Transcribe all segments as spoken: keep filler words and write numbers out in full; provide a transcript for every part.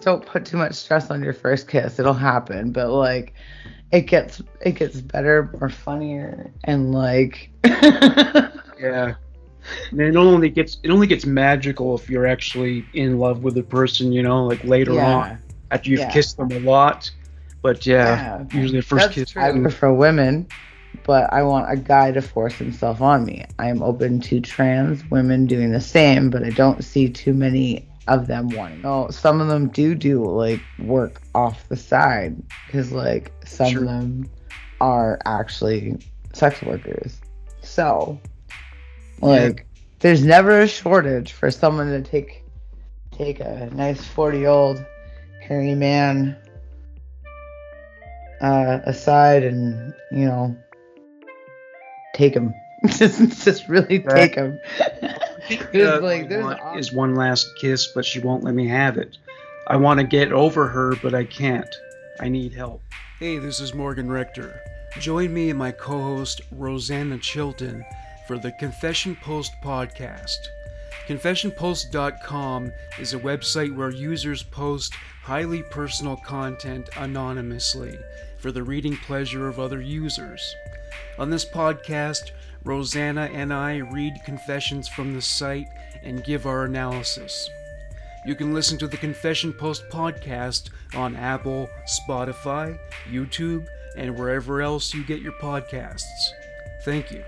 don't put too much stress on your first kiss. It'll happen, but like it gets it gets better, more funnier, and like yeah. And it only gets it only gets magical if you're actually in love with the person, you know, like later yeah, on after you've yeah, kissed them a lot. But yeah, yeah. usually the first That's kiss. true. I prefer women, but I want a guy to force himself on me. I am open to trans women doing the same, but I don't see too many of them wanting. Oh, some of them do do like work off the side because like some Sure. of them are actually sex workers. So like Yeah. there's never a shortage for someone to take take a nice forty year old hairy man uh, aside and you know take him. just just really Right. take him. I think there's uh, like I there's want op- is one last kiss, but she won't let me have it. I want to get over her, but I can't. I need help. Hey, this is Morgan Rector. Join me and my co-host Rosanna Chilton for the Confession Post podcast. confession post dot com is a website where users post highly personal content anonymously for the reading pleasure of other users. On this podcast, Rosanna and I read confessions from the site and give our analysis. You can listen to the Confession Post podcast on Apple, Spotify, YouTube, and wherever else you get your podcasts. Thank you.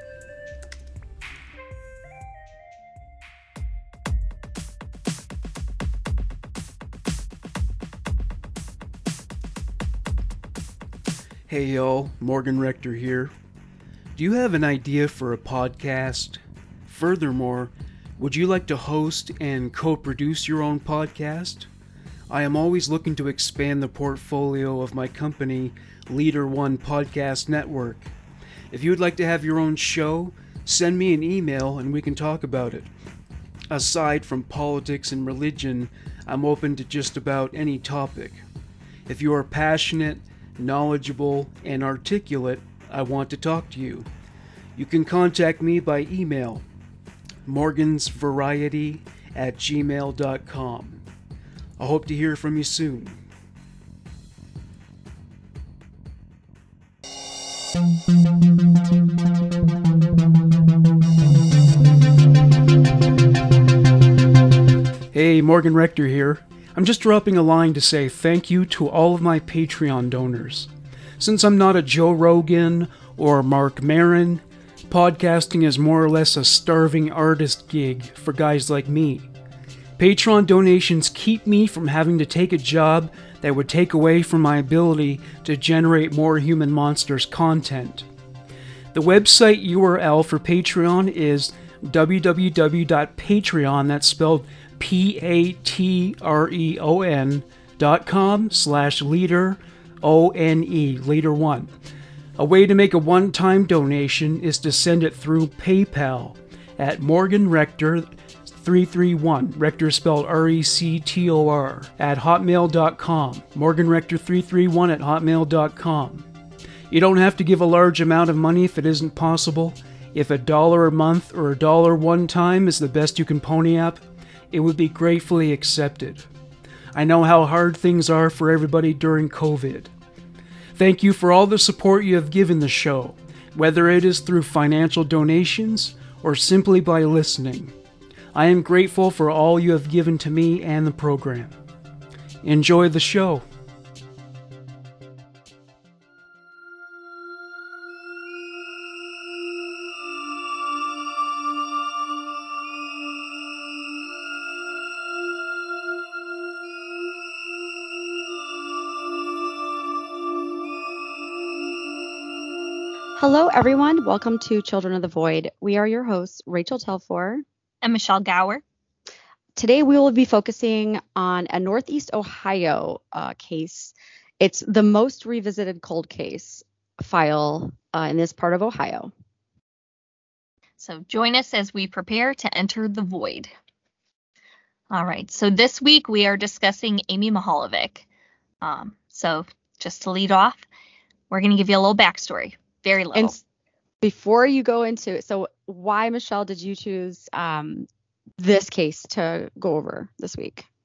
Hey y'all, Morgan Rector here. Do you have an idea for a podcast? Furthermore, would you like to host and co-produce your own podcast? I am always looking to expand the portfolio of my company, Leader One Podcast Network. If you would like to have your own show, send me an email and we can talk about it. Aside from politics and religion, I'm open to just about any topic. If you are passionate, knowledgeable, and articulate, I want to talk to you. You can contact me by email, morgansvariety at gmail dot com. I hope to hear from you soon. Hey, Morgan Rector here. I'm just dropping a line to say thank you to all of my Patreon donors. Since I'm not a Joe Rogan or Mark Maron, podcasting is more or less a starving artist gig for guys like me. Patreon donations keep me from having to take a job that would take away from my ability to generate more Human Monsters content. The website U R L for Patreon is w w w dot patreon, that's spelled P A T R E O N dot com slash leader, O N E, leader one. A way to make a one-time donation is to send it through PayPal at Morgan Rector three three one, Rector spelled R E C T O R, at hotmail dot com, Morgan Rector three three one at hotmail dot com. You don't have to give a large amount of money if it isn't possible. If a dollar a month or a dollar one time is the best you can pony up, it would be gratefully accepted. I know how hard things are for everybody during COVID. Thank you for all the support you have given the show, whether it is through financial donations or simply by listening. I am grateful for all you have given to me and the program. Enjoy the show. Hello, everyone. Welcome to Children of the Void. We are your hosts, Rachel Telfor and Michelle Gower. Today, we will be focusing on a Northeast Ohio uh, case. It's the most revisited cold case file uh, in this part of Ohio. So join us as we prepare to enter the void. All right. So this week we are discussing Amy Mihaljevic. Um, so just to lead off, we're going to give you a little backstory. Very little. And before you go into it, so why, Michelle, did you choose um, this case to go over this week?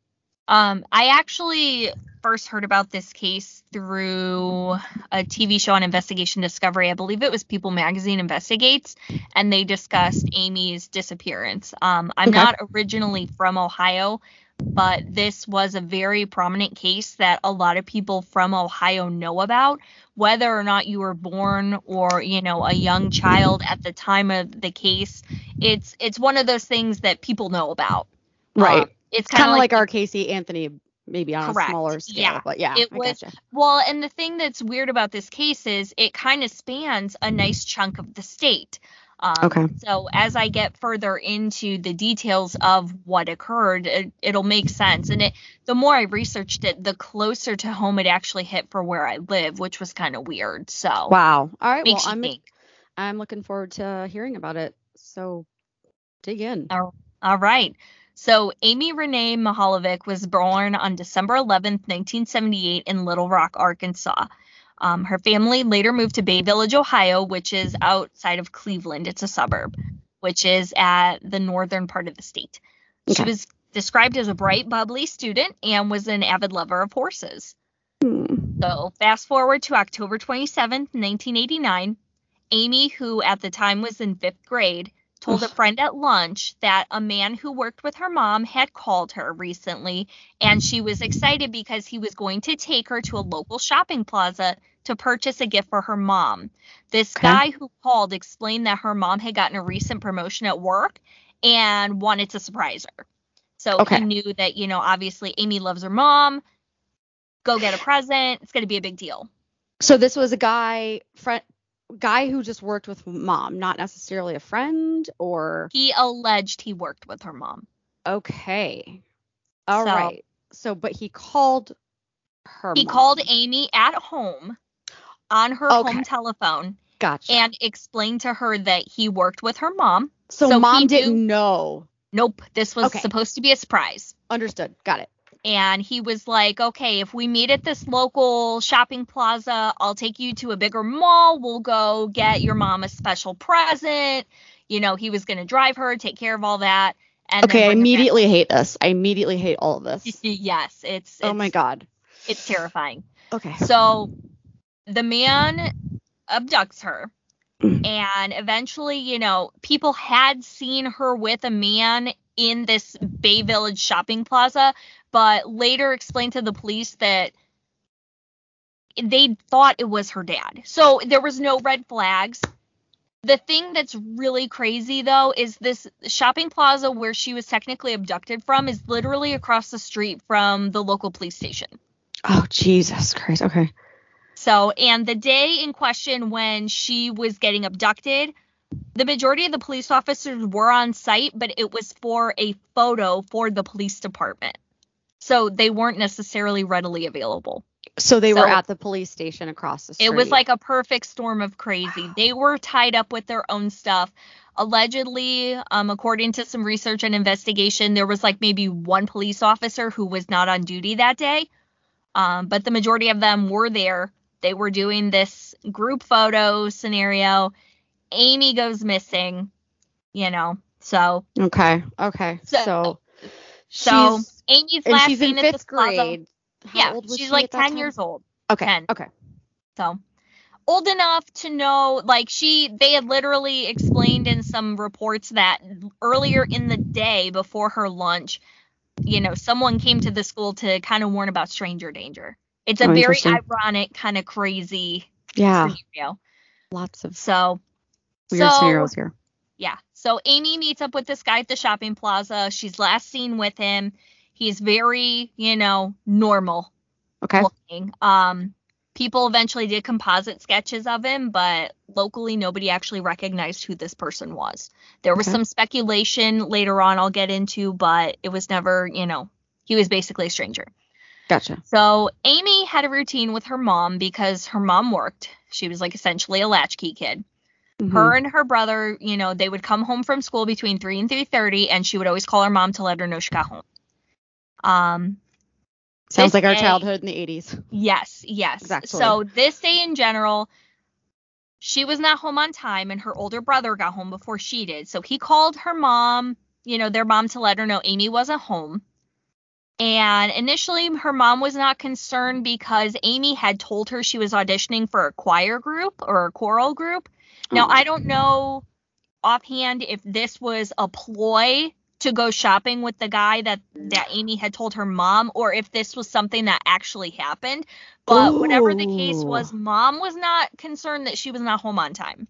Um, I actually first heard about this case through a T V show on Investigation Discovery. I believe it was People Magazine Investigates, and they discussed Amy's disappearance. Um, I'm Okay. not originally from Ohio, but this was a very prominent case that a lot of people from Ohio know about, whether or not you were born or, you know, a young child at the time of the case. It's it's one of those things that people know about. Right. Um, it's Kind kind of of like, our Casey Anthony, maybe on Correct. a smaller scale. Yeah. But yeah, It I was gotcha. well, and the thing that's weird about this case is it kind of spans a nice chunk of the state. Um, Okay. So as I get further into the details of what occurred, it, it'll make sense. And it, the more I researched it, the closer to home it actually hit for where I live, which was kind of weird. So Wow. All right. makes Well, you I'm think. I'm looking forward to hearing about it. So dig in. All, all right. So Amy Renee Mahalovic was born on December eleventh, nineteen seventy-eight in Little Rock, Arkansas. Um, her family later moved to Bay Village, Ohio, which is outside of Cleveland. It's a suburb, which is at the northern part of the state. She Okay. was described as a bright, bubbly student and was an avid lover of horses. Hmm. So fast forward to October twenty-seventh, nineteen eighty-nine. Amy, who at the time was in fifth grade, told a Ugh. friend at lunch that a man who worked with her mom had called her recently, and she was excited because he was going to take her to a local shopping plaza to purchase a gift for her mom. This Okay. guy who called explained that her mom had gotten a recent promotion at work and wanted to surprise her. So Okay. he knew that, you know, obviously Amy loves her mom. Go get a present. It's going to be a big deal. So this was a guy friend guy who just worked with mom, not necessarily a friend or He alleged he worked with her mom. okay. All So- right. So but he called her He mom. called Amy at home on her Okay. home telephone Gotcha. and explained to her that he worked with her mom. so, so he mom knew- didn't know. Nope, this was Okay. supposed to be a surprise. Understood. Got it. And he was like, okay, if we meet at this local shopping plaza, I'll take you to a bigger mall. We'll go get your mom a special present. You know, he was going to drive her, take care of all that. And then Okay, I bring her back. immediately hate this. I immediately hate all of this. Yes, it's, Oh my it's- god. It's terrifying. Okay. So the man abducts her. Mm. And eventually, you know, people had seen her with a man in this Bay Village shopping plaza, but later explained to the police that they thought it was her dad. So there was no red flags. The thing that's really crazy, though, is this shopping plaza where she was technically abducted from is literally across the street from the local police station. Oh Jesus Christ. Okay. So, and the day in question when she was getting abducted, the majority of the police officers were on site, but it was for a photo for the police department. So they weren't necessarily readily available. So they So- were at the police station across the street. It was like a perfect storm of crazy. They were tied up with their own stuff. Allegedly, um, according to some research and investigation, there was like maybe one police officer who was not on duty that day. Um, but the majority of them were there. They were doing this group photo scenario. Amy goes missing, you know, so Okay. Okay. So- So so she's Amy's and last she's in seen at this fifth plaza. grade. How Yeah, old was she's she like at that ten time? years old. Okay. ten. Okay. So old enough to know, like she, they had literally explained in some reports that earlier in the day before her lunch, you know, someone came to the school to kind of warn about stranger danger. It's a Oh, very interesting. ironic, kind of crazy Yeah. scenario. Lots of So, weird so scenarios here. yeah. So Amy meets up with this guy at the shopping plaza. She's last seen with him. He's very, you know, normal Okay. looking. Um, people eventually did composite sketches of him, but locally nobody actually recognized who this person was. There was Okay. some speculation later on I'll get into, but it was never, you know, he was basically a stranger. Gotcha. So Amy had a routine with her mom because her mom worked. She was like essentially a latchkey kid. Mhm. Her and her brother, you know, they would come home from school between three and three thirty, and she would always call her mom to let her know she got home. Um, Sounds this like our day- childhood in the eighties. Yes, yes. Exactly. So this day in general, she was not home on time, and her older brother got home before she did. So he called her mom, you know, their mom, to let her know Amy wasn't home. And initially, her mom was not concerned because Amy had told her she was auditioning for a choir group or a choral group. Now, Oh. I don't know offhand if this was a ploy to go shopping with the guy that, that Amy had told her mom, or if this was something that actually happened. But Ooh. whatever the case was, mom was not concerned that she was not home on time.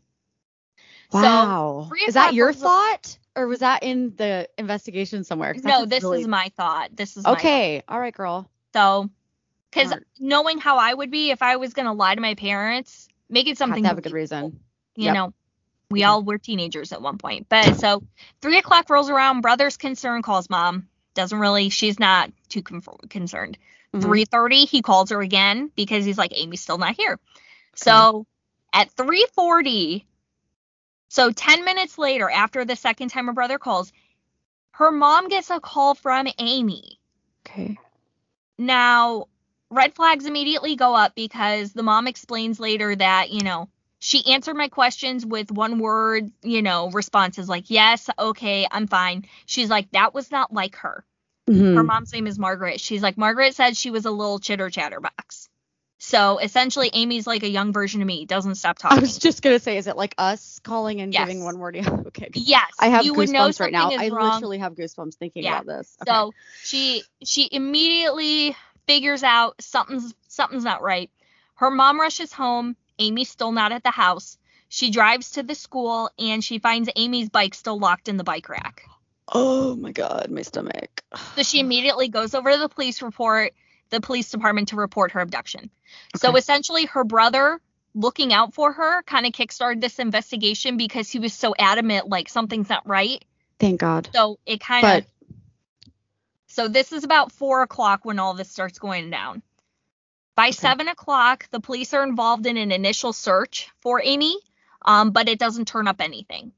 Wow. So, is that your was, thought? Or was that in the investigation somewhere? No, this really... is my thought. This is okay. My thought. All right, girl. So, because knowing how I would be if I was going to lie to my parents, make it something. Have, have a good reason. You yep. know, we okay. all were teenagers at one point. But so three o'clock rolls around. Brother's concerned, calls mom. Doesn't really, she's not too con- concerned. Mm-hmm. three thirty, he calls her again because he's like, Amy's still not here. Okay. So at three forty, so ten minutes later, after the second time her brother calls, her mom gets a call from Amy. Okay. Now, red flags immediately go up because the mom explains later that, you know, she answered my questions with one word, you know, responses like, yes, okay, I'm fine. She's like, that was not like her. Mm-hmm. Her mom's name is Margaret. She's like, Margaret said she was a little chitter chatterbox. So essentially, Amy's like a young version of me, doesn't stop talking. I was just going to say, is it like us calling and yes. giving one word? Yeah. Okay. Yes. I have you goosebumps would know right now. I wrong. literally have goosebumps thinking yeah. about this. Okay. So she she immediately figures out something's something's not right. Her mom rushes home. Amy's still not at the house. She drives to the school and she finds Amy's bike still locked in the bike rack. Oh my God, my stomach. So she immediately goes over to the police report, the police department to report her abduction. Okay. So essentially her brother looking out for her kind of kickstarted this investigation because he was so adamant, like something's not right. Thank God. So it kind of, but... so this is about four o'clock when all this starts going down. By okay. seven o'clock, the police are involved in an initial search for Amy, um, but it doesn't turn up anything.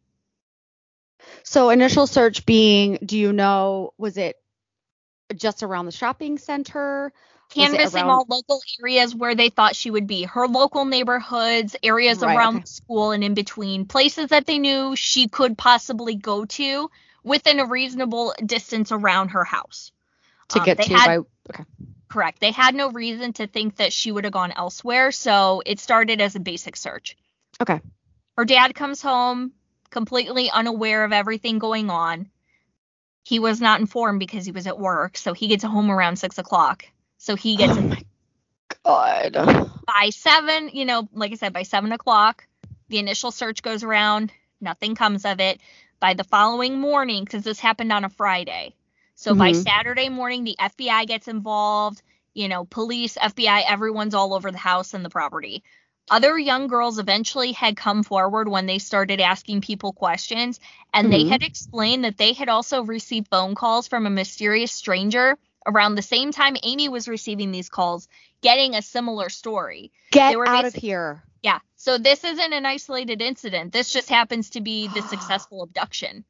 So initial search being, do you know, was it just around the shopping center? Canvassing around... all local areas where they thought she would be. Her local neighborhoods, areas right, around okay. school and in between, places that they knew she could possibly go to within a reasonable distance around her house. To um, get to had... by... Okay. Correct. They had no reason to think that she would have gone elsewhere, so it started as a basic search. Okay. Her dad comes home completely unaware of everything going on. He was not informed because he was at work, so he gets home around six o'clock. So he gets... Oh, my God. By seven, you know, like I said, by seven o'clock, the initial search goes around. Nothing comes of it. By the following morning, because this happened on a Friday, so mm-hmm. by Saturday morning, the F B I gets involved, you know, police, F B I, everyone's all over the house and the property. Other young girls eventually had come forward when they started asking people questions, and mm-hmm. they had explained that they had also received phone calls from a mysterious stranger around the same time Amy was receiving these calls, getting a similar story. Get out of here. Yeah. So this isn't an isolated incident. This just happens to be the successful abduction.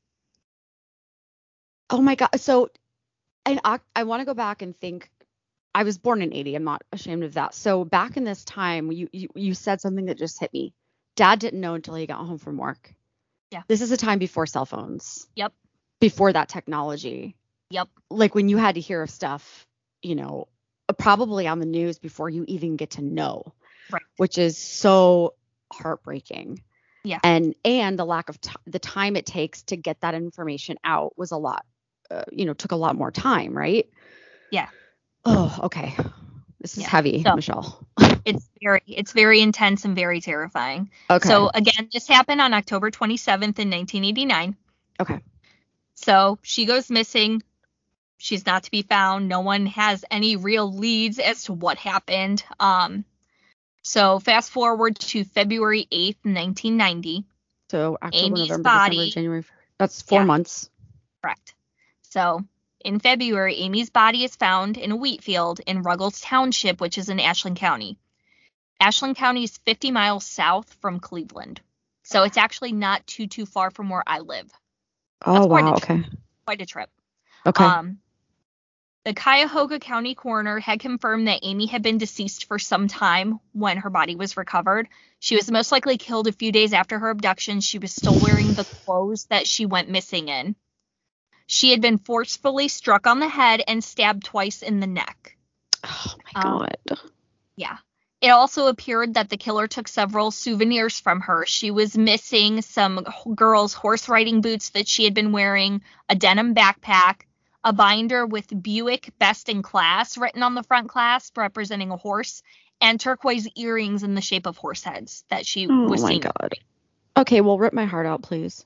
Oh, my God. So and I, I want to go back and think. I was born in eighty. I'm not ashamed of that. So back in this time, you, you you said something that just hit me. Dad didn't know until he got home from work. Yeah. This is a time before cell phones. Yep. Before that technology. Yep. Like when you had to hear of stuff, you know, probably on the news before you even get to know. Right. Which is so heartbreaking. Yeah. And and the lack of t- the time it takes to get that information out was a lot, uh, you know, took a lot more time. Right. Yeah. Oh, okay. This is yeah. heavy, so, Michelle. it's very, it's very intense and very terrifying. Okay. So again, this happened on October twenty-seventh in nineteen eighty-nine. Okay. So she goes missing. She's not to be found. No one has any real leads as to what happened. Um, so fast forward to February eighth, nineteen ninety. So October, Amy's November, body, December, January. That's four yeah, months. Correct. So in February, Amy's body is found in a wheat field in Ruggles Township, which is in Ashland County. Ashland County is fifty miles south from Cleveland. So it's actually not too, too far from where I live. Oh, wow. Okay. Quite a trip. Okay. Um, the Cuyahoga County coroner had confirmed that Amy had been deceased for some time when her body was recovered. She was most likely killed a few days after her abduction. She was still wearing the clothes that she went missing in. She had been forcefully struck on the head and stabbed twice in the neck. Oh my Um, god. Yeah. It also appeared that the killer took several souvenirs from her. She was missing some girls' horse riding boots that she had been wearing, a denim backpack, a binder with Buick Best in Class written on the front clasp representing a horse, and turquoise earrings in the shape of horse heads that she Oh was my seen. god. Okay, well, rip my heart out, please.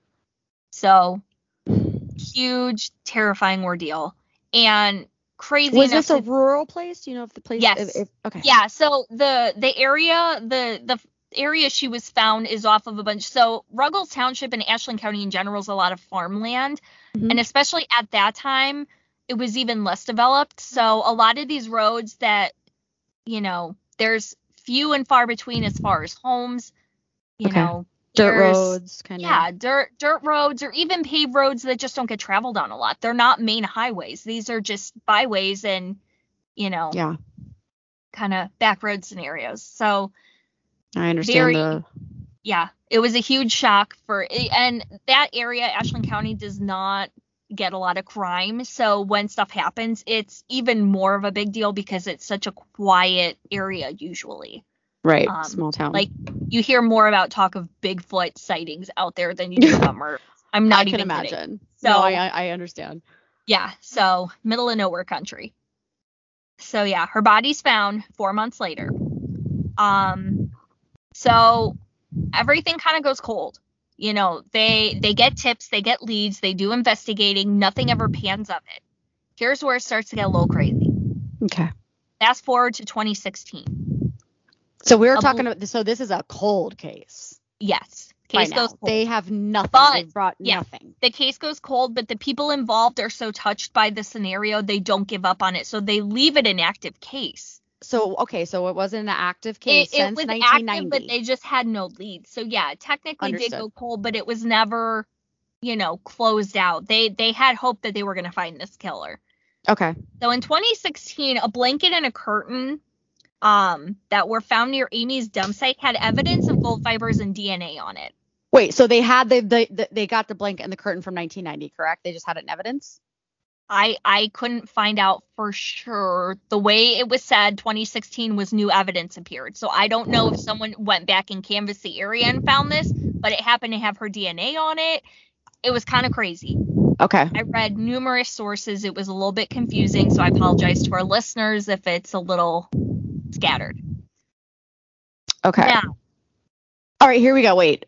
So, huge, terrifying ordeal. And crazy Was enough this a to- rural place? Do you know if the place? Yes. If, if, okay. Yeah, so the the area the the area she was found is off of a bunch. So Ruggles Township and Ashland County in general is a lot of farmland, Mhm. and especially at that time, it was even less developed. So a lot of these roads that, you know, there's few and far between as far as homes, you Okay. know, Dirt there's- roads, kind of. Yeah, dirt dirt roads or even paved roads that just don't get traveled on a lot. They're not main highways. These are just byways and, you know, Yeah, kind of back road scenarios. So I understand very- the. yeah, it was a huge shock for, and that area, Ashland County, does not get a lot of crime. So when stuff happens, it's even more of a big deal because it's such a quiet area usually. Right, um, small town. like, You hear more about talk of Bigfoot sightings out there than you do about murder. I'm not I can even kidding. imagine. So no, I, I I understand. yeah, so middle of nowhere country. So yeah, her body's found four months later. Um, so everything kind of goes cold. You know, they they get tips, they get leads, they do investigating. Nothing ever pans of it. Here's where it starts to get a little crazy. Okay. Fast forward to twenty sixteen. So we were A talking bl- about. So this is a cold case. Yes, By case now. goes cold. They have nothing. But- They've brought yeah. nothing. The case goes cold, but the people involved are so touched by the scenario, they don't give up on it. So they leave it an active case. So okay, so it wasn't an active case It, it since was nineteen ninety. active, but they just had no leads. So yeah, it technically did Understood. go cold, but it was never, you know, closed out. They they had hope that they were going to find this killer. Okay. So in twenty sixteen, a blanket and a curtain um that were found near Amy's dump site had evidence of gold fibers and D N A on it. Wait, so they had the, the, the they got the blanket and the curtain from nineteen ninety, correct? They just had it in evidence? I I couldn't find out for sure. The way it was said, twenty sixteen was new evidence appeared. So I don't know if someone went back and canvassed the area and found this, but it happened to have her D N A on it. It was kind of crazy. Okay. I read numerous sources. It was a little bit confusing, so I apologize to our listeners if it's a little scattered. Okay. Now, All right, here we go. Wait.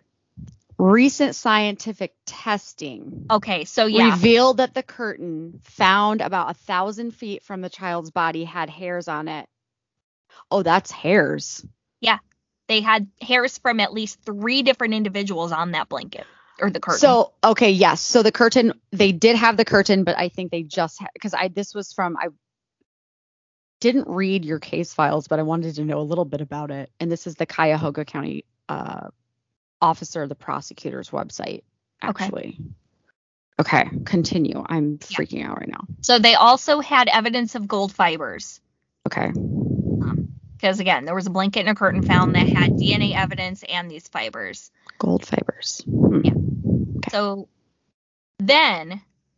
Recent scientific testing okay, so yeah, revealed that the curtain found about a thousand feet from the child's body had hairs on it. Oh, that's hairs. they had hairs from at least three different individuals on that blanket or the curtain. So, okay, yes. So the curtain, they did have the curtain, but I think they just had, because I, this was from, I didn't read your case files, but I wanted to know a little bit about it. And this is the Cuyahoga County uh, officer, the prosecutor's website, Okay. actually. Okay, continue. I'm freaking out right now. So they also had evidence of gold fibers. Okay. Because again, there was a blanket and a curtain found that had D N A evidence and these fibers. Gold fibers. Hmm. Yeah. So then,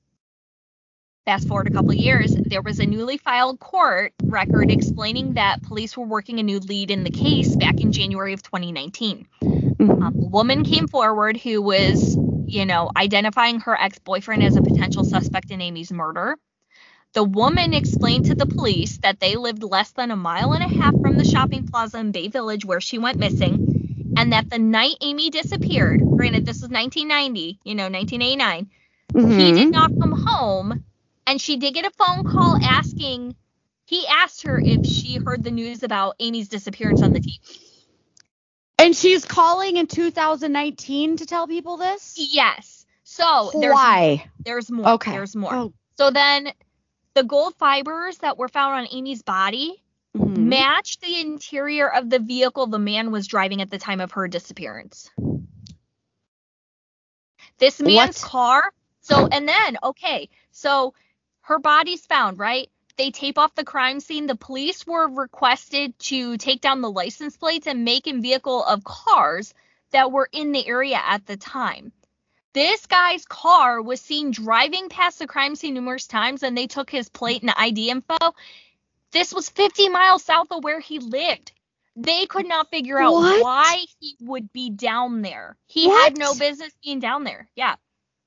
fast forward a couple of years, there was a newly filed court record explaining that police were working a new lead in the case back in January of twenty nineteen. Mhm. Um, a woman came forward who was, you know, identifying her ex-boyfriend as a potential suspect in Amy's murder. The woman explained to the police that they lived less than a mile and a half from the shopping plaza in Bay Village where she went missing, and that the night Amy disappeared, granted this was nineteen ninety, you know, nineteen eighty-nine, he Mhm. did not come home, and she did get a phone call asking, he asked her if she heard the news about Amy's disappearance on the T V. And she's calling in two thousand nineteen to tell people this? Yes. So there's Why? there's more. Okay. There's more. Oh. So then the gold fibers that were found on Amy's body Mhm. matched the interior of the vehicle the man was driving at the time of her disappearance. This man's What? car. So, and then, okay, so her body's found, right? They tape off the crime scene. The police were requested to take down the license plates and make and vehicle of cars that were in the area at the time. This guy's car was seen driving past the crime scene numerous times, and they took his plate and I D info. This was fifty miles south of where he lived. They could not figure out What? why he would be down there. He What? had no business being down there. Yeah.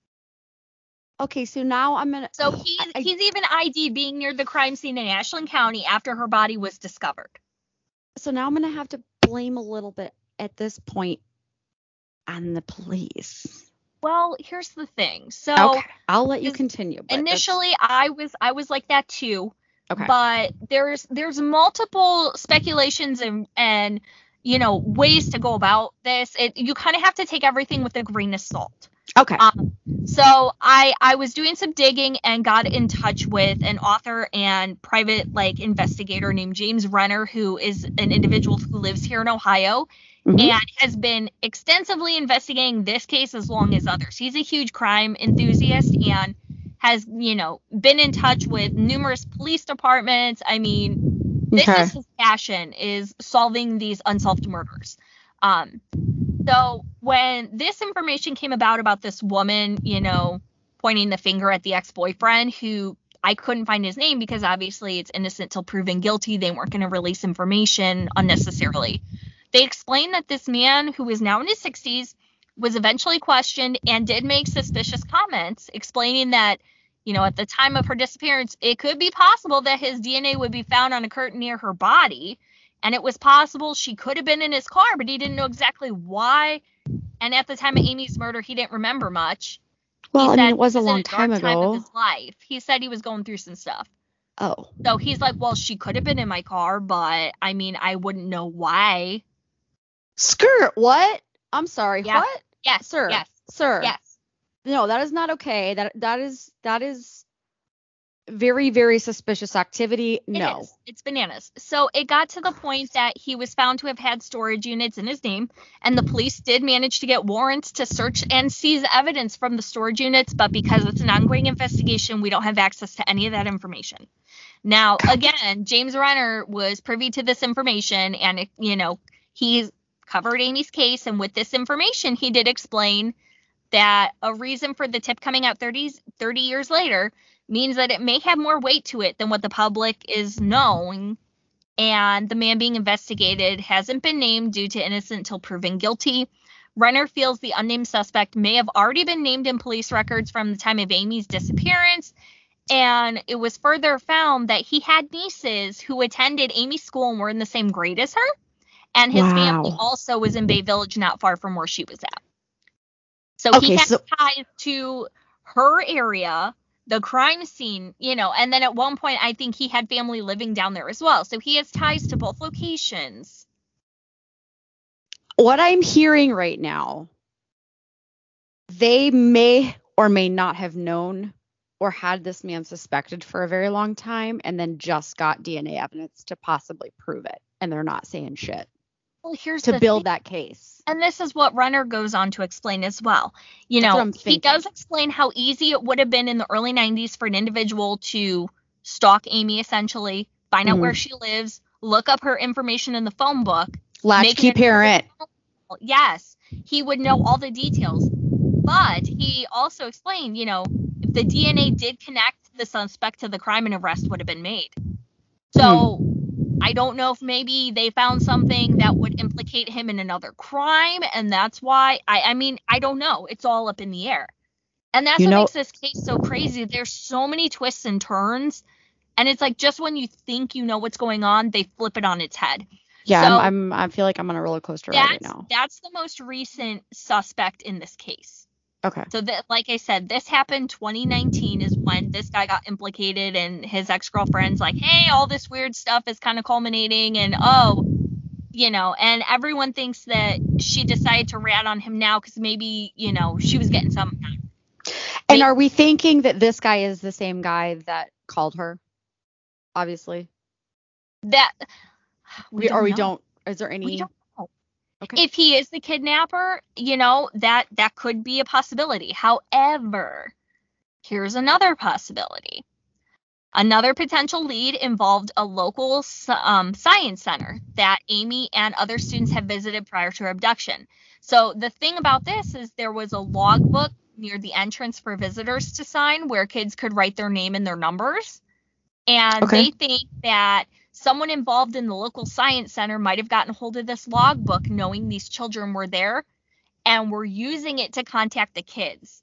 Okay, so now I'm gonna. So he's, I- he's even I D'd being near the crime scene in Ashland County after her body was discovered. So now I'm gonna have to blame a little bit at this point on the police. Well, here's the thing. So Okay, I'll let you is- continue. but that's- initially, I was I was like that too. okay. But there's there's multiple speculations and and you know ways to go about this. It you kind of have to take everything with a grain of salt. okay. Um, so I I was doing some digging and got in touch with an author and private like investigator named James Renner, who is an individual who lives here in Ohio Mhm. and has been extensively investigating this case as long as others. He's a huge crime enthusiast and has, you know, been in touch with numerous police departments. I mean, this Okay. is his passion, is solving these unsolved murders. Um, so when this information came about about this woman, you know, pointing the finger at the ex-boyfriend, who I couldn't find his name because obviously it's innocent till proven guilty. They weren't going to release information unnecessarily. They explained that this man, who is now in his sixties, was eventually questioned and did make suspicious comments, explaining that, you know, at the time of her disappearance, it could be possible that his D N A would be found on a curtain near her body. And it was possible she could have been in his car, but he didn't know exactly why. And at the time of Amy's murder, he didn't remember much. Well, He I said mean, it was he a in long dark time Time of ago. his life. He said he was going through some stuff. Oh. So he's like, well, she could have been in my car, but I mean, I wouldn't know why. Skirt. What? I'm sorry. Yeah. What? Yes, Sir. yes, Sir. yes. No, that is not okay. That that is that is very, very suspicious activity. It No. is. It's bananas. So it got to the point that he was found to have had storage units in his name, and the police did manage to get warrants to search and seize evidence from the storage units, but because it's an ongoing investigation, we don't have access to any of that information. Now, again, James Renner was privy to this information, and, it, you know, he's covered Amy's case, and with this information, he did explain that a reason for the tip coming out thirty, thirty years later means that it may have more weight to it than what the public is knowing, and the man being investigated hasn't been named due to innocent until proven guilty. Renner feels the unnamed suspect may have already been named in police records from the time of Amy's disappearance, and it was further found that he had nieces who attended Amy's school and were in the same grade as her, and his Wow. family also was in Bay Village, not far from where she was at. So Okay, he has so- ties to her area, the crime scene, you know, and then at one point I think he had family living down there as well. So he has ties to both locations. What I'm hearing right now, they may or may not have known or had this man suspected for a very long time and then just got D N A evidence to possibly prove it. And they're not saying shit Well, here's to the build thing. that case. And this is what Renner goes on to explain as well. You That's what know, I'm he thinking. does explain how easy it would have been in the early nineties for an individual to stalk Amy, essentially, find out Mhm. where she lives, look up her information in the phone book. Latchkey making it- parent. Yes, he would know all the details. But he also explained, you know, if the D N A did connect the suspect to the crime, an arrest would have been made. So I don't know if maybe they found something that would implicate him in another crime, and that's why I, I mean, I don't know. It's all up in the air. And that's You what know- makes this case so crazy. There's so many twists and turns, and it's like just when you think you know what's going on, they flip it on its head. Yeah, So- I'm, I'm I feel like I'm on a roller coaster right That's now. that's the most recent suspect in this case. Okay. So that, like I said, this happened twenty nineteen is when this guy got implicated, and his ex-girlfriend's like, hey, all this weird stuff is kind of culminating, and oh, you know, and everyone thinks that she decided to rat on him now because maybe, you know, she was getting some. And are we thinking that this guy is the same guy that called her? Obviously. That We, or we know. don't. Is there any? We don't know. Okay. If he is the kidnapper, you know, that that could be a possibility. However, here's another possibility. Another potential lead involved a local um, science center that Amy and other students have visited prior to her abduction. So the thing about this is there was a logbook near the entrance for visitors to sign where kids could write their name and their numbers. And Okay. they think that someone involved in the local science center might have gotten hold of this logbook knowing these children were there and were using it to contact the kids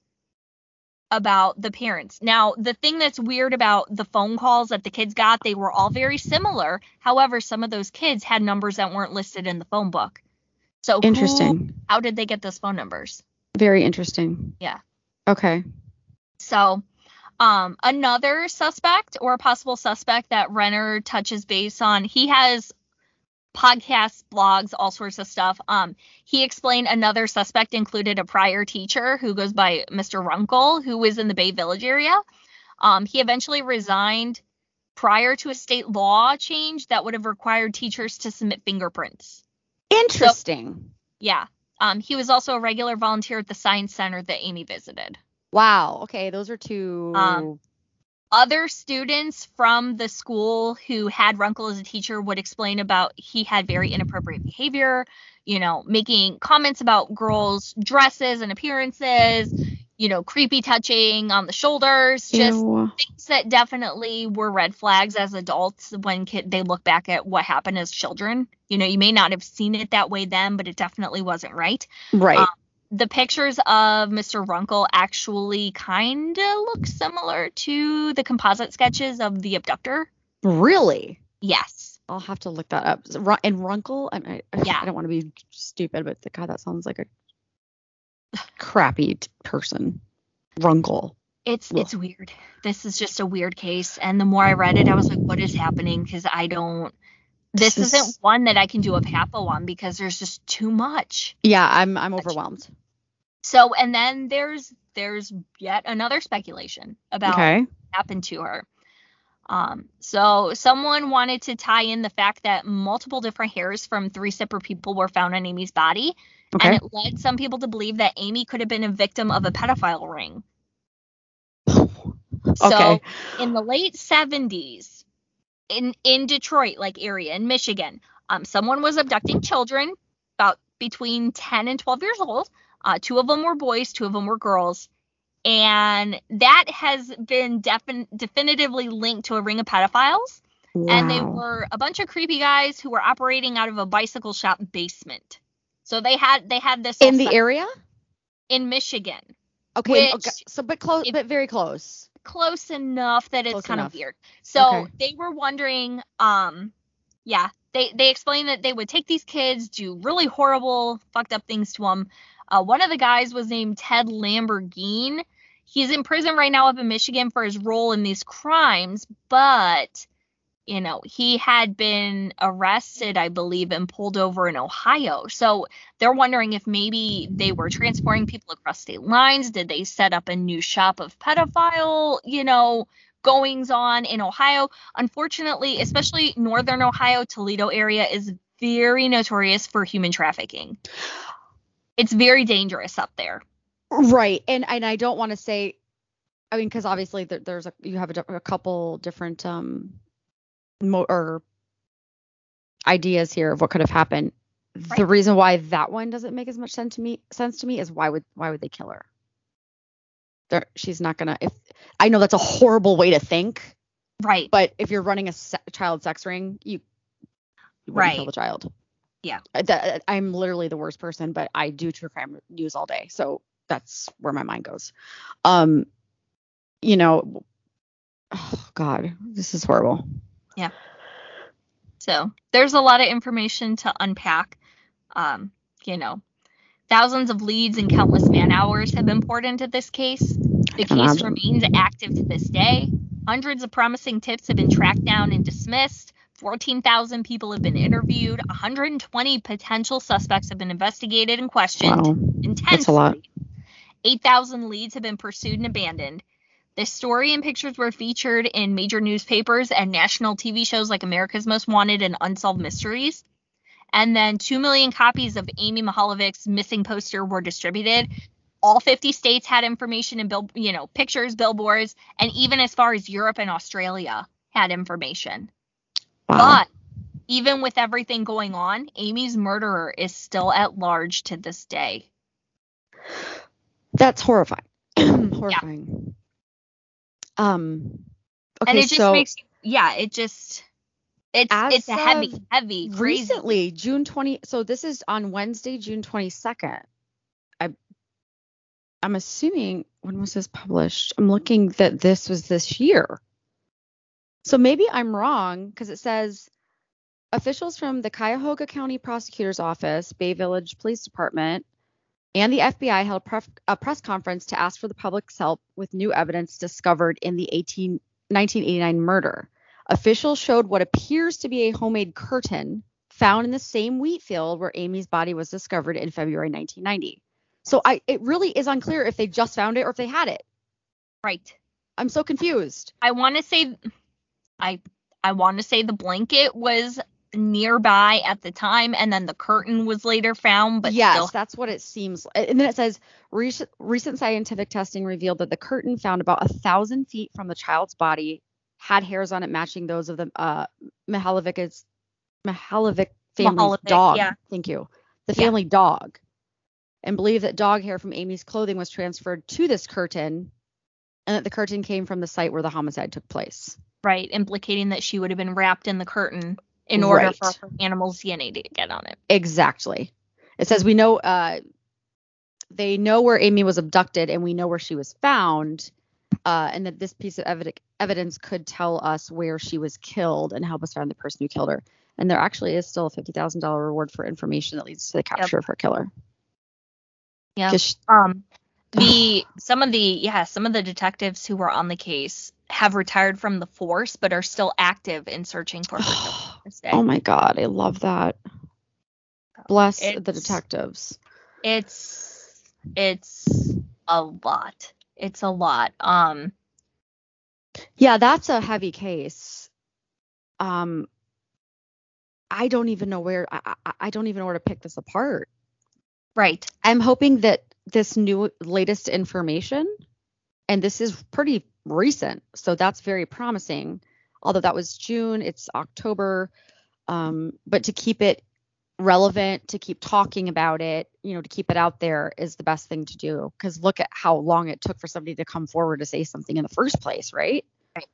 about the parents. Now, the thing that's weird about the phone calls that the kids got, they were all very similar. However, some of those kids had numbers that weren't listed in the phone book. So who- Interesting. how did they get those phone numbers? Very interesting. Yeah. Okay. So um, another suspect or a possible suspect that Renner touches base on, he has podcasts, blogs, all sorts of stuff. Um, he explained another suspect included a prior teacher who goes by Mister Runkle, who was in the Bay Village area. Um, he eventually resigned prior to a state law change that would have required teachers to submit fingerprints. Interesting. Yeah. Um, he was also a regular volunteer at the science center that Amy visited. Wow. Okay. Those are two. Um, Other students from the school who had Runkle as a teacher would explain about he had very inappropriate behavior, you know, making comments about girls' dresses and appearances, you know, creepy touching on the shoulders, just Ew. things that definitely were red flags as adults when kid, they look back at what happened as children. You know, you may not have seen it that way then, but it definitely wasn't right. Right. Um, the pictures of Mister Runkle actually kind of look similar to the composite sketches of the abductor. Really? Yes. I'll have to look that up. So, Ru- and Runkle? I, I, Yeah. I don't want to be stupid, but the, God, that sounds like a crappy t- person. Runkle. It's Ugh. it's weird. This is just a weird case. And the more I read it, I was like, what is happening? Because I don't. This This is- isn't one that I can do a papo on because there's just too much. Yeah, I'm I'm overwhelmed. So, and then there's there's yet another speculation about Okay. what happened to her. Um, so someone wanted to tie in the fact that multiple different hairs from three separate people were found on Amy's body, Okay. and it led some people to believe that Amy could have been a victim of a pedophile ring. So Okay. in the late seventies, in in Detroit, like area in Michigan, um, someone was abducting children about between ten and twelve years old. Uh, two of them were boys, two of them were girls. And that has been defin- definitively linked to a ring of pedophiles. Wow. And they were a bunch of creepy guys who were operating out of a bicycle shop basement. So they had they had this in all the set area? in Michigan. Okay. Which- okay. So, but close, if- but very close. Close enough that it's Close kind enough. of weird. So Okay. they were wondering, um, yeah, they, they explained that they would take these kids, do really horrible, fucked up things to them. Uh, one of the guys was named Ted Lamborghini. He's in prison right now up in Michigan for his role in these crimes, but, you know, he had been arrested, I believe, and pulled over in Ohio. So they're wondering if maybe they were transporting people across state lines. Did they set up a new shop of pedophile, you know, goings on in Ohio? Unfortunately, especially northern Ohio, Toledo area is very notorious for human trafficking. It's very dangerous up there. Right. And and I don't want to say, I mean, because obviously there, there's a you have a, di- a couple different um mo- or ideas here of what could have happened. The Right. reason why that one doesn't make as much sense to me sense to me is why would why would they kill her? There, she's not gonna. If I know that's a horrible way to think, Right. but if you're running a se- child sex ring, you, you wouldn't kill Right. the child. Yeah. I, that, I'm literally the worst person, but I do true crime news all day, so that's where my mind goes. Um, you know, oh God, this is horrible. So there's a lot of information to unpack. Um, you know, thousands of leads and countless man hours have been poured into this case. The can case imagine. remains active to this day. Hundreds of promising tips have been tracked down and dismissed. fourteen thousand people have been interviewed. one hundred twenty potential suspects have been investigated and questioned Wow, intensely. that's a lot. eight thousand leads have been pursued and abandoned. This story and pictures were featured in major newspapers and national T V shows like America's Most Wanted and Unsolved Mysteries. And then two million copies of Amy Mihaljevich's missing poster were distributed. All fifty states had information and bill, you know, pictures, billboards, and even as far as Europe and Australia had information. Wow. But even with everything going on, Amy's murderer is still at large to this day. That's horrifying. Horrifying. Yeah. Um. Okay, and it just so makes you, yeah, it just, it's as it's a heavy, of heavy, crazy. recently, June twentieth. So this is on Wednesday, June twenty-second. I, I'm assuming, when was this published? I'm looking that this was this year. So maybe I'm wrong, because it says officials from the Cuyahoga County Prosecutor's Office, Bay Village Police Department, and the F B I held pref- a press conference to ask for the public's help with new evidence discovered in the eighteen, nineteen eighty-nine murder. Officials showed what appears to be a homemade curtain found in the same wheat field where Amy's body was discovered in February nineteen ninety. So I, it really is unclear if they just found it or if they had it. Right. I'm so confused. I want to say, I I want to say the blanket was nearby at the time, and then the curtain was later found, but yes, still. That's what it seems. And then it says recent, recent scientific testing revealed that the curtain found about a thousand feet from the child's body had hairs on it matching those of the uh, Mihaljevich's Mihaljevic family's Mihaljevic, dog. yeah. Thank you. The Yeah. family dog. And believe that dog hair from Amy's clothing was transferred to this curtain, and that the curtain came from the site where the homicide took place. Right, implicating that she would have been wrapped in the curtain in order Right. for her animal's D N A to get on it. Exactly. It says we know uh, they know where Amy was abducted, and we know where she was found, uh, and that this piece of evid- evidence could tell us where she was killed and help us find the person who killed her. And there actually is still a fifty thousand dollars reward for information that leads to the capture Yep. of her killer. Yeah. 'Cause she- Um, the some of the yeah some of the detectives who were on the case have retired from the force, but are still active in searching for her killer to this day. Oh my God, I love that. Bless the It's- detectives. It's it's a lot. It's a lot. Um, Yeah, that's a heavy case. Um, I don't even know where I, I, I don't even know where to pick this apart. right. I'm hoping that this new latest information, and this is pretty recent, so that's very promising. Although that was June, it's October. Um, but to keep it relevant, to keep talking about it, you know, to keep it out there is the best thing to do. Because look at how long it took for somebody to come forward to say something in the first place, right? Right.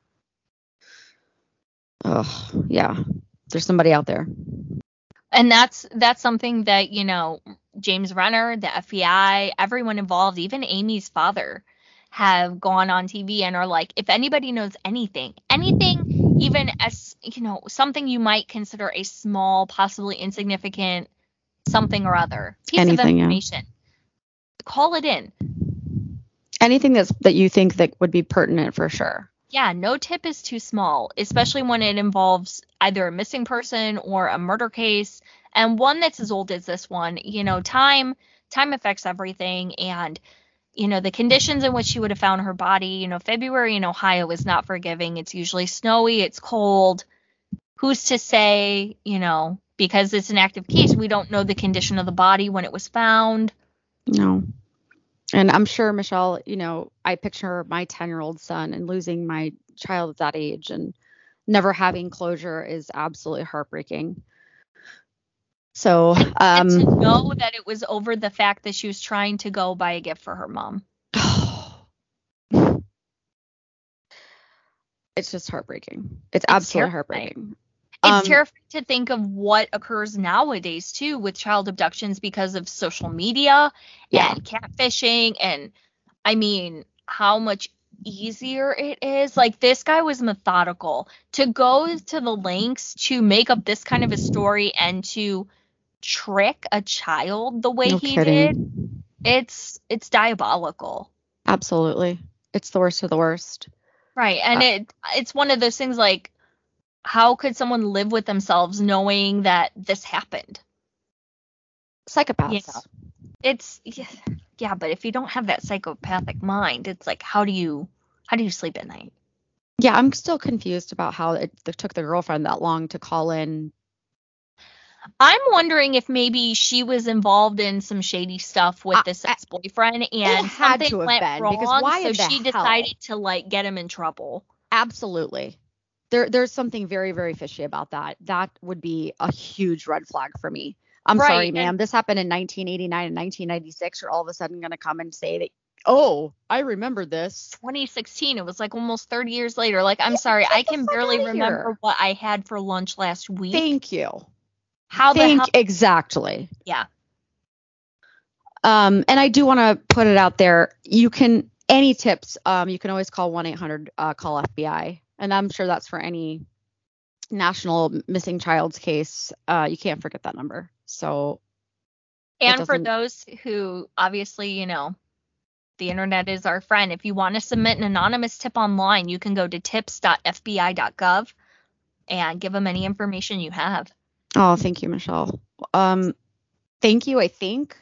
Oh, yeah. There's somebody out there. And that's that's something that, you know, James Renner, the F B I, everyone involved, even Amy's father, have gone on T V and are like, if anybody knows anything, anything, even as, you know, something you might consider a small, possibly insignificant something or other piece Anything, of yeah. information, call it in. Anything that's that you think that would be pertinent for sure. Yeah, no tip is too small, especially when it involves either a missing person or a murder case, and one that's as old as this one. You know, time time affects everything, and you know, the conditions in which she would have found her body. You know, February in Ohio is not forgiving. It's usually snowy, it's cold. Who's to say, you know, because it's an active case, we don't know the condition of the body when it was found. No. And I'm sure, Michelle, you know, I picture my ten-year-old son and losing my child at that age and never having closure is absolutely heartbreaking. So, um, And to know that it was over the fact that she was trying to go buy a gift for her mom. it's just heartbreaking. It's, It's absolutely terrifying. heartbreaking. It's Um, terrifying to think of what occurs nowadays, too, with child abductions because of social media Yeah. and catfishing. And, I mean, how much easier it is. Like, this guy was methodical. To go to the lengths to make up this kind of a story and to trick a child the way No he kidding. did, it's it's diabolical. Absolutely. It's the worst of the worst. Right. And Uh, it it's one of those things like, how could someone live with themselves knowing that this happened? Psychopaths. Yeah. It's yeah, yeah, but if you don't have that psychopathic mind, it's like, how do you how do you sleep at night? Yeah, I'm still confused about how it, it took the girlfriend that long to call in. I'm wondering if maybe she was involved in some shady stuff with I- this I- ex-boyfriend and had something to have went been, wrong, because why so in the she hell? decided to like get him in trouble. Absolutely. There, there's something very, very fishy about that. That would be a huge red flag for me. I'm Right, sorry, and- ma'am. This happened in nineteen eighty-nine and nineteen ninety-six. You're all of a sudden going to come and say that Oh, I remember this. twenty sixteen. It was like almost thirty years later. Like, I'm sorry, I can barely remember here. what I had for lunch last week. Thank you. How the Thank hell? exactly. Yeah. Um, and I do want to put it out there. You can any tips. Um, you can always call one eight hundred uh, call F B I, and I'm sure that's for any national missing child's case. Uh, you can't forget that number. So. And for those who obviously, you know, the internet is our friend. If you want to submit an anonymous tip online, you can go to tips dot f b i dot gov and give them any information you have. Oh, thank you, Michelle. Um, thank you. I think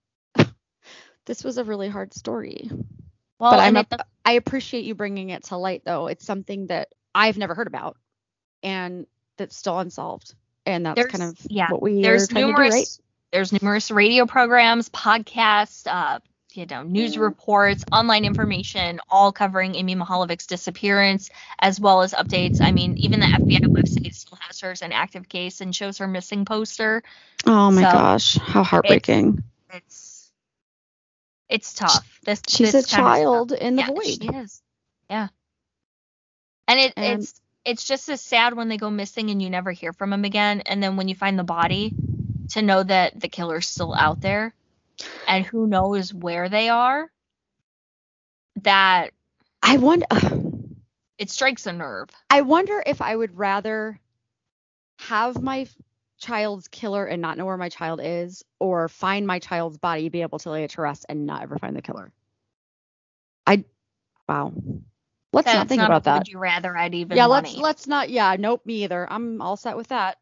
this was a really hard story. Well, but I'm it, a, I appreciate you bringing it to light, though. It's something that I've never heard about, and that's still unsolved. And that's kind of yeah, what we there's are trying numerous, to do, right? There's numerous radio programs, podcasts, uh, you know, news reports, online information, all covering Amy Mihaljevich's disappearance, as well as updates. I mean, even the F B I website still has her as an active case and shows her missing poster. Oh my so gosh, how heartbreaking! It's it's, it's tough. This she's this a child in the yeah, void. She is. Yeah. And it And- it's it's just as sad when they go missing and you never hear from them again, and then when you find the body, to know that the killer's still out there and who knows where they are, that I wonder. it strikes a nerve. I wonder if I would rather have my child's killer and not know where my child is, or find my child's body, be able to lay it to rest, and not ever find the killer. I, wow. Let's That's not think not about a that. Would you rather I'd even Yeah, money. let's let's not. Yeah, nope, me either. I'm all set with that.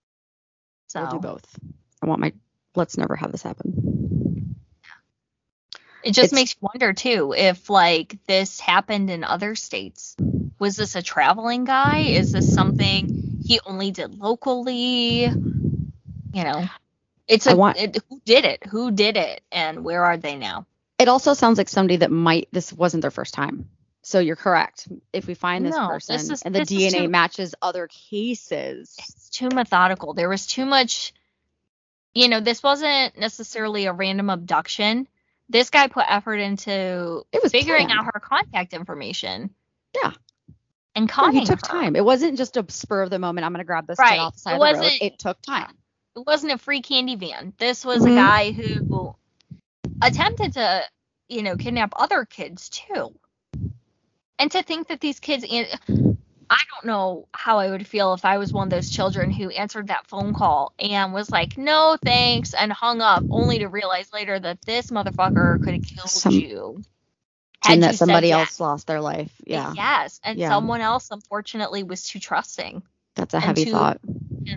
So I'll do both. I want my. Let's never have this happen. It just It's- makes you wonder too if like this happened in other states. Was this a traveling guy? Is this something he only did locally? You know, it's I a want- it, who did it? Who did it? And where are they now? It also sounds like somebody that might. This wasn't their first time. So you're correct. If we find this No, person this is- and the this is D N A too- matches other cases, It's too methodical. There was too much, you know, this wasn't necessarily a random abduction. This guy put effort into It was figuring planned. out her contact information. Yeah. And No, conning he took her. time. It wasn't just a spur of the moment. I'm going to grab this Right. kid off the side It of the road. wasn't- It took time. It wasn't a free candy van. This was Mhm. a guy who attempted to, you know, kidnap other kids too. And to think that these kids, I don't know how I would feel if I was one of those children who answered that phone call and was like, no, thanks, and hung up, only to realize later that this motherfucker could have killed Some- you. Had And you that somebody said else yes. lost their life. Yeah. Yes. And Yeah. someone else, unfortunately, was too trusting. That's a And heavy to- thought. Yeah.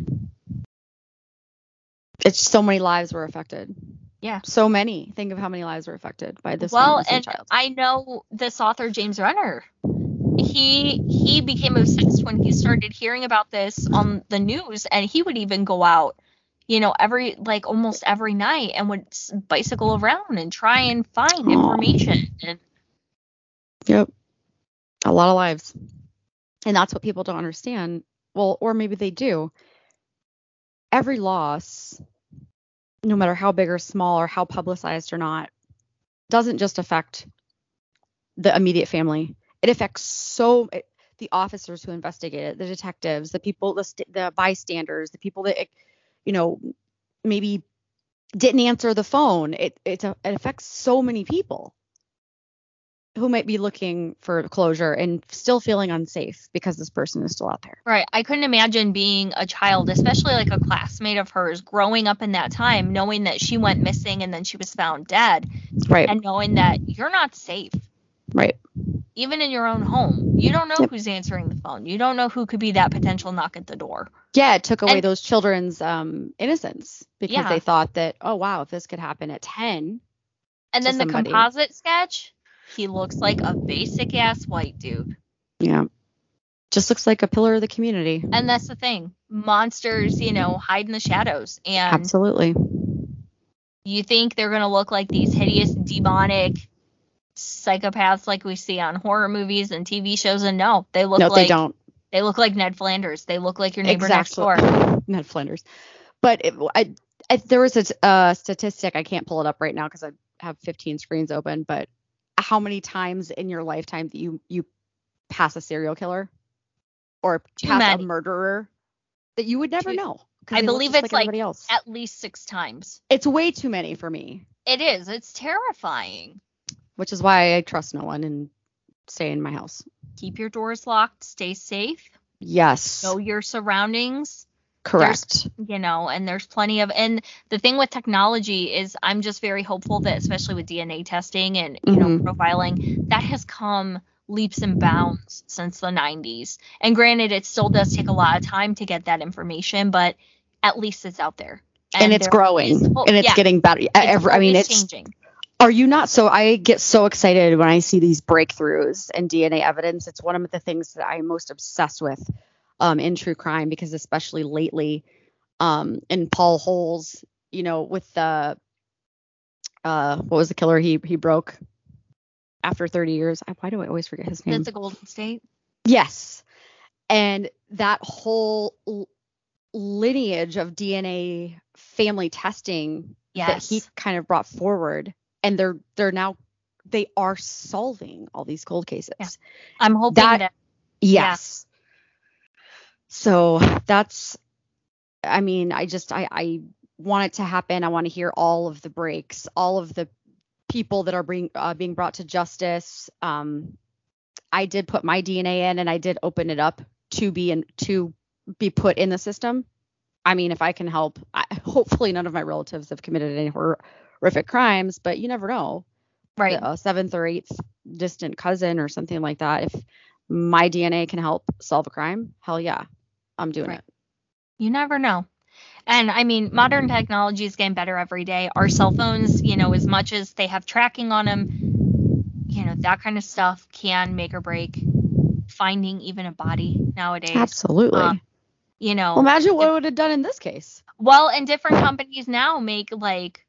It's so many lives were affected. Yeah. So many. Think of how many lives were affected by this well, one missing and child. I know this author, James Renner. He he became obsessed when he started hearing about this on the news, and he would even go out, you know, every like almost every night and would s- bicycle around and try and find Aw. information. And Yep. A lot of lives. And that's what people don't understand. Well, or maybe they do. Every loss, no matter how big or small or how publicized or not, doesn't just affect the immediate family. It affects so it, the officers who investigate it, the detectives, the people, the, st- the bystanders, the people that, you know, maybe didn't answer the phone. It it, it affects so many people who might be looking for closure and still feeling unsafe because this person is still out there. right, I couldn't imagine being a child, especially like a classmate of hers, growing up in that time, knowing that she went missing and then she was found dead, Right. and knowing that you're not safe. Right. Even in your own home, you don't know Yep. who's answering the phone. You don't know who could be that potential knock at the door. Yeah, it took away And- those children's um, innocence because Yeah. they thought that, oh, wow, if this could happen at ten. And to then the somebody. composite sketch, he looks like a basic ass white dude. Yeah. Just looks like a pillar of the community. And that's the thing. Monsters, you know, hide in the shadows. And Absolutely. you think they're going to look like these hideous, demonic psychopaths like we see on horror movies and T V shows. And no, they look No, like they don't. they look like Ned Flanders. They look like your neighbor next door. Ned Flanders. But it, I, I, there was a uh, statistic. I can't pull it up right now because I have fifteen screens open. But how many times in your lifetime that you you pass a serial killer or Too pass many. a murderer that you would never Too- know. 'cause I they look believe just it's like like everybody else. at least six times. It's way too many for me, It is. It's terrifying. which is why I trust no one and stay in my house. Keep your doors locked. Stay safe. Yes, Know your surroundings. correct. You know, and there's plenty of, and the thing with technology is I'm just very hopeful that, especially with D N A testing and, you know, Mhm. profiling, that has come leaps and bounds since the nineties. And granted, it still does take a lot of time to get that information, but at least it's out there. And, it's there growing, is hope. and it's Yeah, getting better. it's Every, I mean, always it's changing. Are you not? So I get so excited when I see these breakthroughs in D N A evidence. It's one of the things that I'm most obsessed with um, in true crime, because especially lately, um, in Paul Holes, you know, with the uh, what was the killer he he broke after thirty years? I, why do I always forget his name? That's the Golden State. Yes, and that whole l- lineage of D N A family testing that he Yes. kind of brought forward, and they're they're now they are solving all these cold cases. Yeah. I'm hoping That- that, Yes. So that's, I mean, I just I I want it to happen. I want to hear all of the breaks, all of the people that are being uh, being brought to justice. Um, I did put my D N A in, and I did open it up to be in, to be put in the system. I mean, if I can help, I, hopefully none of my relatives have committed any horrific crimes, but you never know. right. A seventh or eighth distant cousin or something like that. If my D N A can help solve a crime, hell yeah, I'm doing Right. it. You never know. And I mean, modern technology is getting better every day. Our cell phones, you know, as much as they have tracking on them, you know, that kind of stuff can make or break finding even a body nowadays. Absolutely. Um, You know, Well, imagine what it would have done in this case. well, and different companies now make like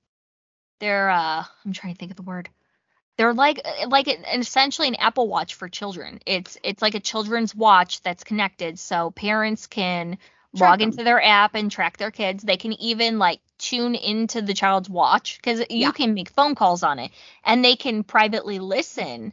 they're uh I'm trying to think of the word. They're like like an, essentially an Apple Watch for children. It's it's like a children's watch that's connected, so parents can Track log them. into their app and track their kids. They can even like tune into the child's watch because you Yeah. can make phone calls on it, and they can privately listen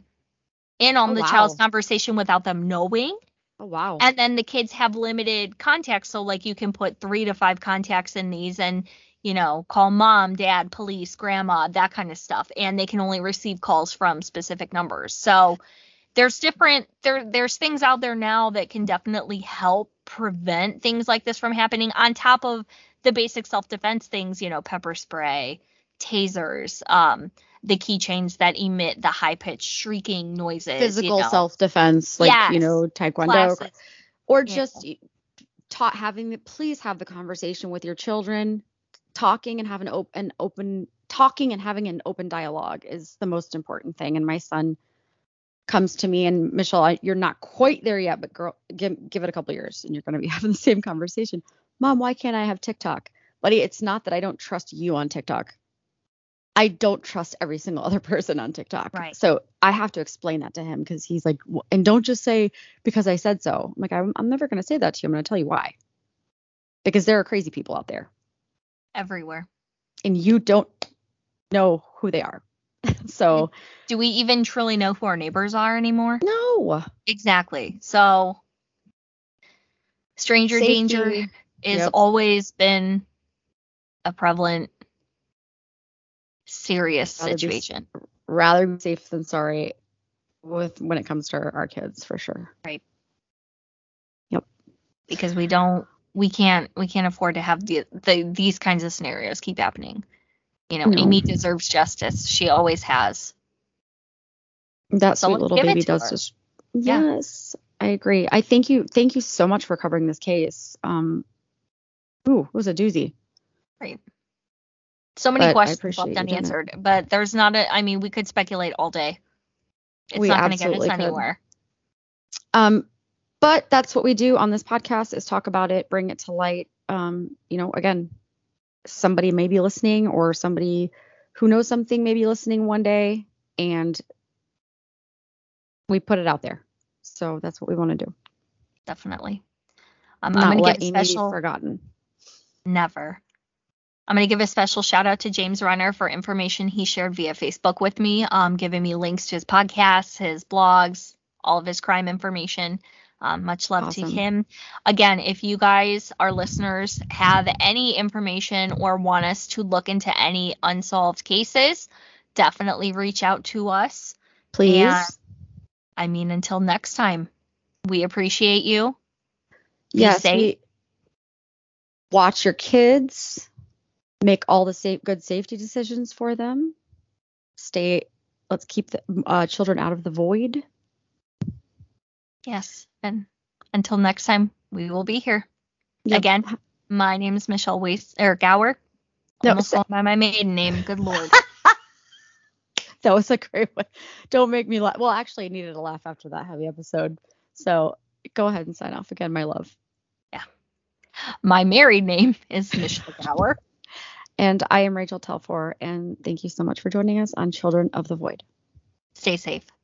in on Oh, the wow. child's conversation without them knowing. Oh, wow. And then the kids have limited contacts, so like you can put three to five contacts in these, and you know, call mom, dad, police, grandma, that kind of stuff, and they can only receive calls from specific numbers. So there's different there there's things out there now that can definitely help prevent things like this from happening, on top of the basic self-defense things, you know, pepper spray, tasers, um the keychains that emit the high-pitched shrieking noises, Physical you know, self-defense, like, you Yes. know, taekwondo, classes. or Yeah. just taught having the, please have the conversation with your children. Talking and having op- an open talking and having an open dialogue is the most important thing. And my son comes to me, and Michelle, I, you're not quite there yet, but girl, give, give it a couple years and you're going to be having the same conversation. Mom, why can't I have TikTok? Buddy, it's not that I don't trust you on TikTok. I don't trust every single other person on TikTok. Right. So I have to explain that to him, because he's like, "Wh- and don't just say because I said so." I'm like, I'm, I'm never going to say that to you. I'm going to tell you why. Because there are crazy people out there, Everywhere. and you don't know who they are. So Do we even truly know who our neighbors are anymore? no. Exactly. So stranger Safety. danger is Yep. always been a prevalent, serious Rather be s- situation. Rather be safe than sorry with when it comes to our, our kids, for sure. Because we don't we can't we can't afford to have the, the these kinds of scenarios keep happening. You know, No. Amy deserves justice. She always has. That So sweet let's little give it baby to does her. just. Yeah. Yes, I agree. I thank you. Thank you so much for covering this case. Um, ooh, it was a doozy. Right. So many But I questions appreciate left you doing it. unanswered, but there's not a I mean, we could speculate all day. It's We not going to get us absolutely could. anywhere. Um, but that's what we do on this podcast, is talk about it, bring it to light. Um, you know, again, somebody may be listening, or somebody who knows something may be listening one day, and we put it out there. So that's what we want to do. Definitely. Um, Not I'm going to let give a Amy special be forgotten. never. I'm going to give a special shout out to James Renner for information he shared via Facebook with me, um, giving me links to his podcasts, his blogs, all of his crime information. Um, much love Awesome. to him. Again, if you guys, our listeners, have any information or want us to look into any unsolved cases, definitely reach out to us. Please. And, I mean, until next time, we appreciate you. Be Yes, safe. we watch your kids. Make all the safe, good safety decisions for them. Stay. Let's keep the uh, children out of the void. Yes. And until next time, we will be here. Yep. Again, my name is Michelle Weiss, or Gower. No, Almost sa- called by my maiden name. Good Lord. That was a great one. Don't make me laugh. Well, actually, I needed a laugh after that heavy episode. So go ahead and sign off again, my love. My married name is Michelle Gower. And I am Rachel Telfor, and thank you so much for joining us on Children of the Void. Stay safe.